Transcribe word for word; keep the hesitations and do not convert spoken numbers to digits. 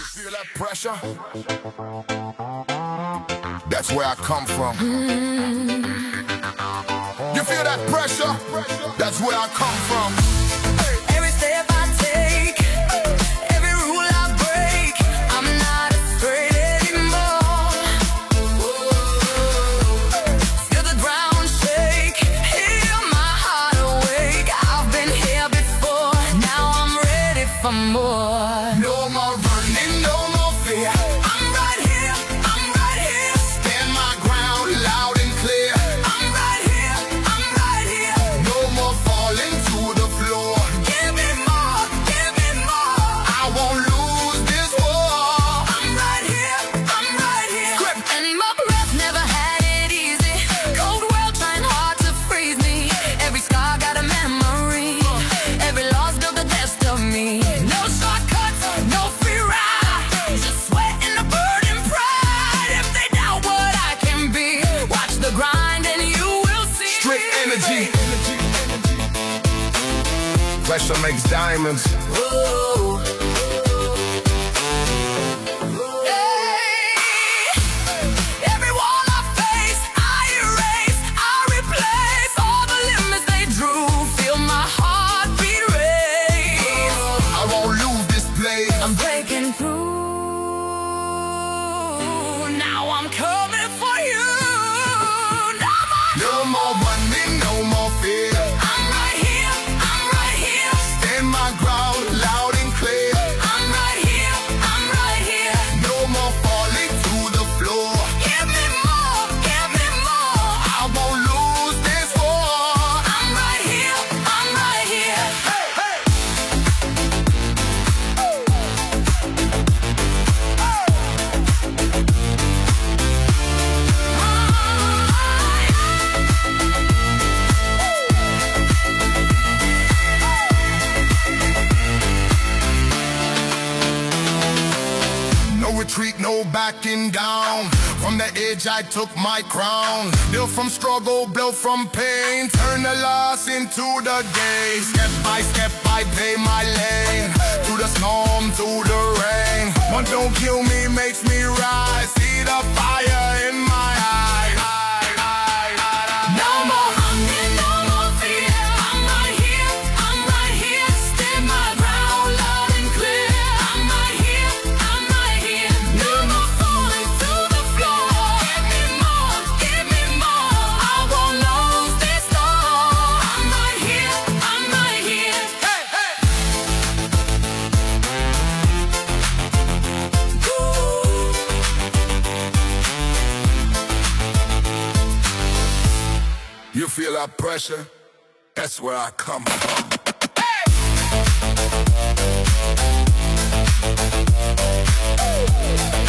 Feel that pressure? That's where I come from. Mm. You feel that pressure? That's where I come from. Every step I take, every rule I break, I'm not afraid anymore. Feel the ground shake, hear my heart awake. I've been here before, now I'm ready for more. No more running, no more fear. I'm right here, I'm right here. Stand my ground loud and clear. I'm right here, I'm right here. No more falling to the floor. Give me more, give me more. I won't lose this war. I'm right here, I'm right here. Grip. And my breath never had it easy. Cold world trying hard to freeze me. Every scar got a memory. Every loss built the best of me. No shortcuts, no free ride. Just sweat and a burden pride. If they doubt what I can be, watch the grind and you will see. Strict energy. Pressure makes diamonds. Ooh. Hey. Every wall I face, I erase, I replace all the limits they drew. Feel my heartbeat race. I won't lose this place. I'm breaking through. Now I'm coming for you. No more. No more running, no more fear. I'm right here. I'm right here. Stand my ground loud and clear. I'm right here. I'm right here. No more falling to the floor. Give me more. Give me more. I won't lose this war. I'm right here. I'm right here. Hey, hey. No retreat, no backing down. From the edge I took my crown. Built from struggle, built from pain. Turn the loss into the gain. Step by step I pay my lane. Through the storm, through the rain. One don't kill me, makes me rise. See the fire in my eyes. No more hunger, no more fear. I'm right here. I'm right here. Stand my ground loud and clear. I'm right here. I'm right here. No more falling to the floor. Give me more. Give me more. I won't lose this war. I'm right here. I'm right here. Hey, hey. You feel that pressure? That's where I come from. Hey!